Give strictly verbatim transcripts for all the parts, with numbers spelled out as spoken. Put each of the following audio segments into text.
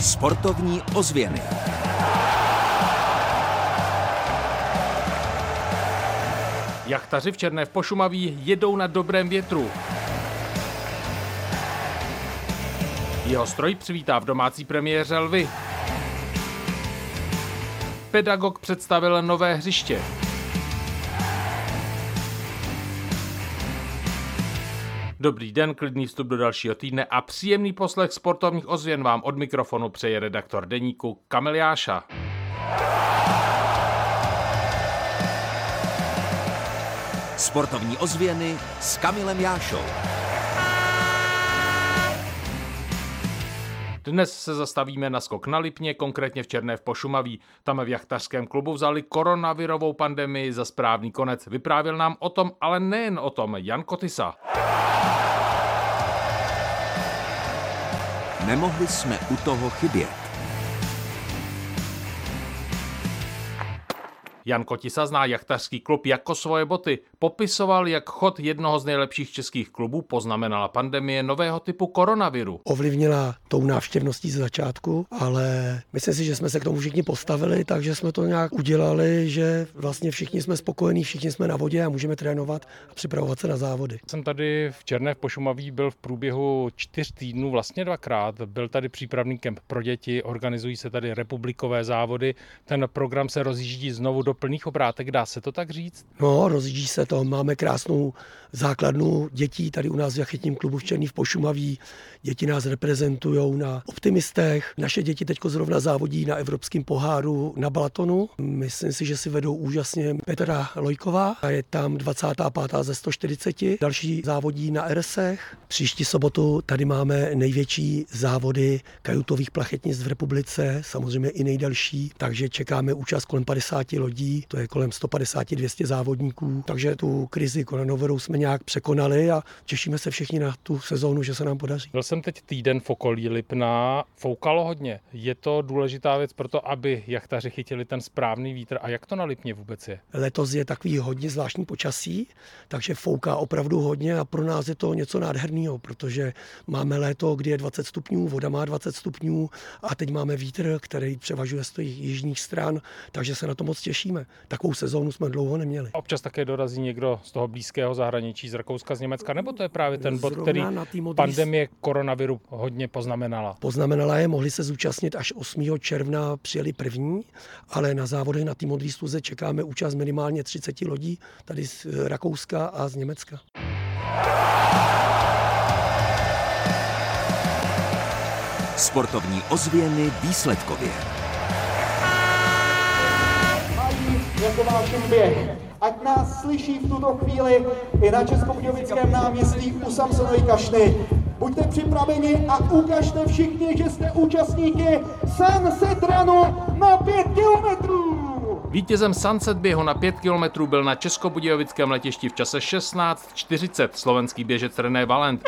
Sportovní ozvěny. Jachtaři v Černé v Pošumaví jedou na dobrém větru. Jeho stroj přivítá v domácí premiéře lvy. Pedagog představil nové hřiště. Dobrý den, klidný vstup do dalšího týdne a příjemný poslech sportovních ozvěn vám od mikrofonu přeje redaktor deníku Kamil Jáša. Sportovní ozvěny s Kamilem Jášou. Dnes se zastavíme na skok na Lipně, konkrétně v Černé v Pošumaví. Tam v jachtařském klubu vzali koronavirovou pandemii za správný konec. Vyprávěl nám o tom, ale nejen o tom, Jan Kotisa. Nemohli jsme u toho chybět. Jan Kotisa zná jachtařský klub jako svoje boty. Popisoval, jak chod jednoho z nejlepších českých klubů poznamenala pandemie nového typu koronaviru. Ovlivnila tou návštěvností z začátku, ale myslím si, že jsme se k tomu všichni postavili, takže jsme to nějak udělali, že vlastně všichni jsme spokojení, všichni jsme na vodě a můžeme trénovat a připravovat se na závody. Jsem tady v Černé v Pošumaví byl v průběhu čtyř týdnů, vlastně dvakrát. Byl tady přípravný kemp pro děti, organizují se tady republikové závody. Ten program se rozjíždí znovu do plných obrátek, dá se to tak říct? No, rozjíždí se to. Máme krásnou základnu dětí tady u nás v jachetním klubu v Černý v Pošumaví. Děti nás reprezentují na Optimistech. Naše děti teď zrovna závodí na Evropském poháru na Balatonu. Myslím si, že si vedou úžasně Petra Lojková. A je tam dvacátá pátá ze sto čtyřiceti. Další závodí na Ersech. Příští sobotu tady máme největší závody kajutových plachetnic v republice, samozřejmě i nejdelší, takže čekáme účast kolem padesáti lodí, to je kolem sto padesát až dvě stě závodníků, takže tu krizi koronavirou jsme nějak překonali a těšíme se všichni na tu sezónu, že se nám podaří. Byl jsem teď týden v okolí Lipna, foukalo hodně. Je to důležitá věc pro to, aby jachtaři chytili ten správný vítr a jak to na Lipně vůbec je? Letos je takový hodně zvláštní počasí, takže fouká opravdu hodně a pro nás je to něco nádherného, protože máme léto, kdy je dvacet stupňů, voda má dvacet stupňů a teď máme vítr, který převažuje z těch jižních stran, takže se na to moc těšíme. Takovou sezónu jsme dlouho neměli. Občas také dorazí někdo z toho blízkého zahraničí, z Rakouska, z Německa, nebo to je právě ten bod, který pandemie koronaviru hodně poznamenala? Poznamenala je, mohli se zúčastnit až osmého června, přijeli první, ale na závodech na té modré stuze čekáme účast minimálně třicet lodí, tady z Rakouska a z Německa. Sportovní ozvěny výsledkově. Jako váš běh. Ať nás slyší v tuto chvíli i na Českobudějovickém náměstí u Samsonovy kašny. Buďte připraveni a ukažte všichni, že jste účastníky Sunset Runu na pět kilometrů. Vítězem Sunset běhu na pět kilometrů byl na Českobudějovickém letišti v čase šestnáct čtyřicet slovenský běžec René Valent.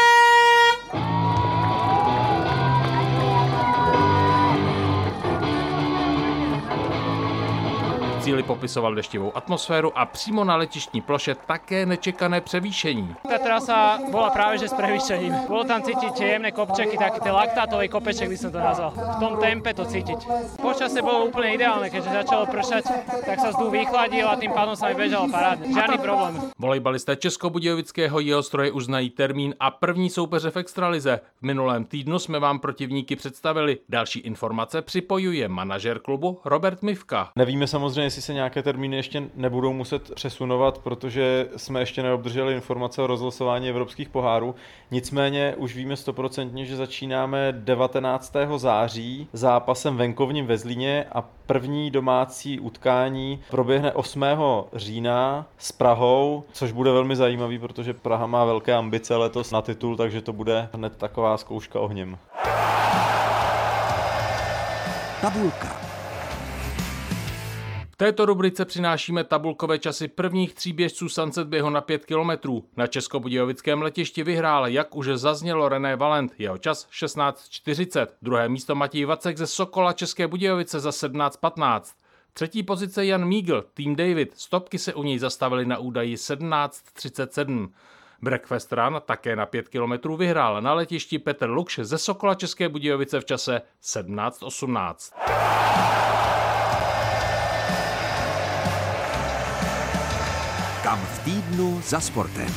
Cíli popisoval deštivou atmosféru a přímo na letištní ploše také nečekané převýšení. Ta trasa bola práve že s prevýšením. Bolo tam cítiť jemné kopčeky, taký ten laktátový kopeček by som to nazval. V tom tempe to cítiť. Počasie bolo úplne ideálne, keďže začalo pršať, tak sa vzduch vychladil a tým pádom sa mi bežalo parádne. Žiadny problém. Volejbalisté Českobudějovického Jihostroje už znají termín a první soupeře v extralize. V minulém týdnu jsme vám protivníky představili. Další informace připojuje manažer klubu Robert Mivka. Nevíme samozřejmě, jestli se nějaké termíny ještě nebudou muset přesunovat, protože jsme ještě neobdrželi informace o rozlosování evropských pohárů. Nicméně už víme stoprocentně, že začínáme devatenáctého září zápasem venkovním ve Zlíně a první domácí utkání proběhne osmého října s Prahou, což bude velmi zajímavý, protože Praha má velké ambice letos na titul, takže to bude hned taková zkouška ohněm. Tabulka. V této rubrice přinášíme tabulkové časy prvních tří běžců Sunset běhu na pět kilometrů. Na Českobudějovickém letišti vyhrál, jak už zaznělo, René Valent, jeho čas šestnáct čtyřicet. Druhé místo Matěj Vacek ze Sokola České Budějovice za sedmnáct patnáct. Třetí pozice Jan Mígl, tým David, stopky se u něj zastavily na údaji sedmnáct třicet sedm. Breakfast Run také na pět kilometrů vyhrál na letišti Petr Lukš ze Sokola České Budějovice v čase sedmnáct osmnáct. Kam v týdnu za sportem.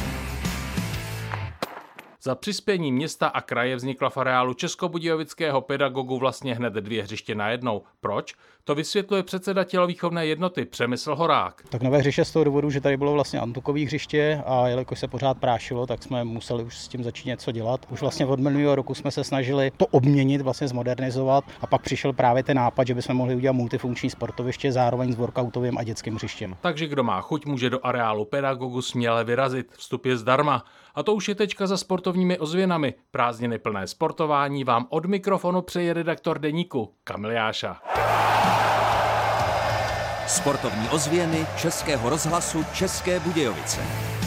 Za přispění města a kraje vznikla v areálu Českobudějovického pedagogu vlastně hned dvě hřiště najednou. Proč? To vysvětluje předseda tělovýchovné jednoty Přemysl Horák. Tak nové hřiště z toho důvodu, že tady bylo vlastně antukové hřiště a jelikož se pořád prášilo, tak jsme museli už s tím začít něco dělat. Už vlastně od minulého roku jsme se snažili to obměnit, vlastně zmodernizovat a pak přišel právě ten nápad, že bychom mohli udělat multifunkční sportoviště zároveň s workoutovým a dětským hřištěm. Takže kdo má chuť, může do areálu pedagogu směle vyrazit. Vstup je zdarma. A to už je tečka za sportovními ozvěnami. Prázdniny plné sportování vám od mikrofonu přeje redaktor Deníku Kamil Jáša. Sportovní ozvěny Českého rozhlasu České Budějovice.